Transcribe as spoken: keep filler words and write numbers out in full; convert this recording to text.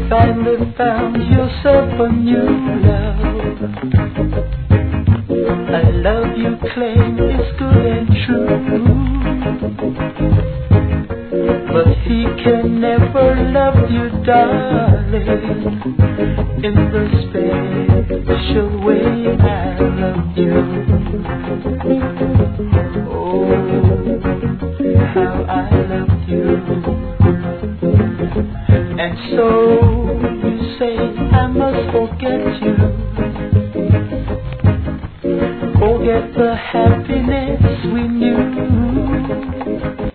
finally found yourself a new love. A love you claim is good and true, but he can never love you, darling, in the special way I love you. Oh, how I love you. And so you say I must forget you.